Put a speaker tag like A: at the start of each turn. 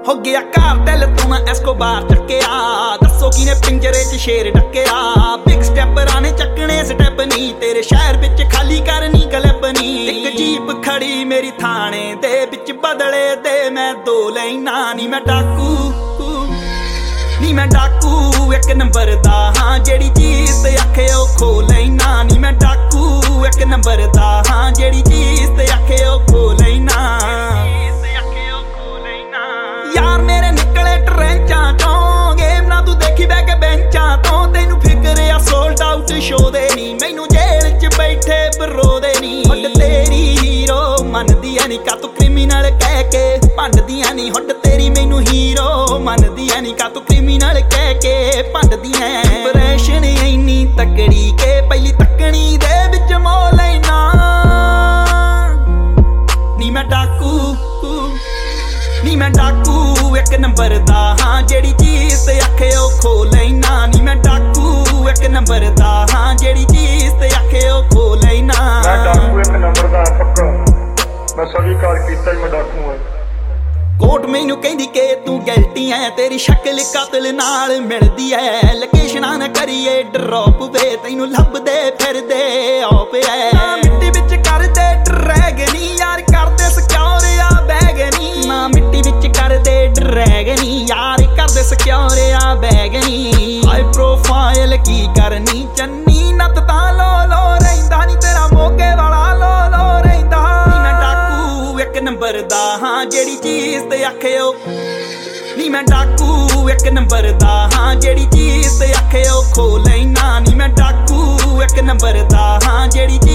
A: ਹੋ ਗਿਆ ਘਰ ਦਿਲ ਤੂੰ ਮੈਂ ਐਸਕੋਬਾਰ ਚੱਕਿਆ ਦੱਸੋ ਕਿਨੇ ਪਿੰਜਰੇ 'ਚ ਸ਼ੇਰ ਡੱਕਿਆ ਬਿਗ ਸਟੈਪਰਾਂ ਨੇ ਚੱਕਣੇ ਸਟੈਪ ਨਹੀਂ ਤੇਰੇ ਸ਼ਹਿਰ ਵਿੱਚ ਖਾਲੀ ਕਰਨੀ ਕਲਿੱਪ ਨਹੀਂ ਇੱਕ ਜੀਪ ਖੜੀ ਮੇਰੀ ਥਾਣੇ ਦੇ ਵਿੱਚ ਬਦਲੇ ਦੇ ਮੈਂ ਦੋ ਲੈਣਾ ਨੀ ਮੈਂ ਡਾਕੂ ਨੀ ਮੈਂ ਡਾਕੂ ਇੱਕ ਨੰਬਰ ਦਾ ਹਾਂ ਜਿਹੜੀ ਚੀਜ਼ ਤੇ ਆਖੇ ਉਹ ਖੋ ਲੈਣਾ ਨੀ ਮੈਂ ਡਾਕੂ ਇੱਕ ਨੰਬਰ ਦਾ ਹਾਂ ਜਿਹੜੀ ਚੀਜ਼ ਤੇ ਆਖੇ ਉਹ ਖੋ ਲੈਣਾ ਯਾਰ ਮੇਰੇ ਨਿਕਲੇ ਟਰੈਂਚਾਂ ਚੋਂ ਗੇਮ ਨਾ ਤੂੰ ਦੇਖੀ ਬਹਿ ਕੇ ਬੈਂਚਾਂ ਤੋਂ ਤੈਨੂੰ ਫਿਕਰ ਆ ਸੋਲਡ ਆਊਟ ਸ਼ੋ ਦੇ ਨੀ ਮੈਨੂੰ ਜੇਲ੍ਹ 'ਚ ਬੈਠੇ ਬਰੋ ਦੇ ਨੀ ਹੁੱਡ ਤੇਰੀ ਹੀਰੋ ਮੰਨਦੀ ਐ ਨੀ ਕਾ ਤੂੰ ਕ੍ਰਿਮੀਨਲ ਕਹਿ ਕੇ ਭੰਡਦੀਆਂ ਨੀ ਹੁੱਡ ਤੇਰੀ ਮੈਨੂੰ ਹੀਰੋ ਮੰਨਦੀ ਐ ਨੀ ਕਾ ਤੂੰ ਕ੍ਰਿਮੀਨਲ ਕਹਿ ਕੇ ਭੰਡਦੀਆਂ ਇੰਪ੍ਰੈਸ਼ਨ ਇੰਨੀ ਤਕੜੀ ਕੇ ਪਹਿਲੀ ਤੱਕਣੀ ਦੇ ਵਿੱਚ ਮੋ ਲੈਣਾ ਨੀ ਮੈਂ ਡਾਕੂ ਨੀ ਮੈਂ ਡਾਕੂ ਇੱਕ ਨੰਬਰ ਦਾ ਹਾਂ ਜਿਹੜੀ ਚੀਜ਼ ਤੇ ਆਖੇ ਉਹ ਖੋ ਲੈਣਾ ਨੀ ਮੈਂ ਡਾਕੂ ਇੱਕ ਨੰਬਰ ਦਾ ਹਾਂ ਜਿਹੜੀ ਚੀਜ਼ ਤੇ ਆਖੇ ਉਹ ਖੋ ਲੈਣਾ
B: ਮੈਂ ਡਾਕੂ ਇੱਕ ਨੰਬਰ ਦਾ ਪੱਕਾ ਮੈਂ ਸਵੀਕਾਰ ਕੀਤਾ ਮੈਂ ਡਾਕੂ ਹਾਂ
A: ਕੋਰਟ ਮੈਨੂੰ ਕਹਿੰਦੀ ਕਿ ਤੂੰ ਗੈਲਟੀ ਐ ਤੇਰੀ ਸ਼ਕਲ ਕਾਤਲ ਨਾਲ ਮਿਲਦੀ ਐ ਲੋਕੇਸ਼ਨਾਂ ਨਾ ਕਰੀਏ ਡਰੌਪ ਵੇ ਤੈਨੂੰ ਲੱਭਦੇ ਫਿਰਦੇ ਆਪ ਐ ਮਿੱਟੀ ਵਿੱਚ ਕਰਦੇ ਡਰੈਗਨੀ ਯਾਰ ਕਰਦੇ ਸਿਕਿਉਰ ਆ ਬੈਗਨੀ ਨਾ ਮਿੱਟੀ ਵਿੱਚ ਕਰਦੇ ਡਰੈਗਨੀ ਯਾਰ ਕਰਦੇ ਸਿਕਿਉਰ ਆ ਬੈਗਨੀ ਹਾਈ ਪ੍ਰੋਫਾਈਲ ਕੀ ਕਰਨੀ ਚੰਨੀ ਨੱਤ ਤਾਂ ਲੋ ਰਹਿੰਦਾ ਨੀ ਤੇਰਾ ਮੋਗੇ ਵਾਲਾ ਲੋ ਰਹਿੰਦਾ ਨੀ ਮੈਂ ਡਾਕੂ ਇੱਕ ਨੰਬਰ ਦਾ ਹਾਂ ਜਿਹੜੀ ਚੀਜ਼ ਤੇ ਆਖੇ ਉਹ ਨੀ ਮੈਂ ਡਾਕੂ ਇੱਕ ਨੰਬਰ ਦਾ ਹਾਂ ਜਿਹੜੀ ਚੀਜ਼ ਤੇ ਆਖੇ ਉਹ ਖੋ ਲੈਣਾ ਨੀ ਮੈਂ ਡਾਕੂ ਇੱਕ ਨੰਬਰ ਦਾ ਹਾਂ ਜਿਹੜੀ